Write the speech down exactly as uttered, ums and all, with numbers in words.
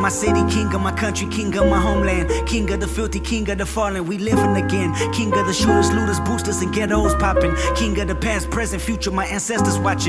my city, king of my country, king of my homeland, king of the filthy, king of the fallen. We living again, king of the shooters, looters, boosters, and ghettos popping, king of the past, present, future. My ancestors watching.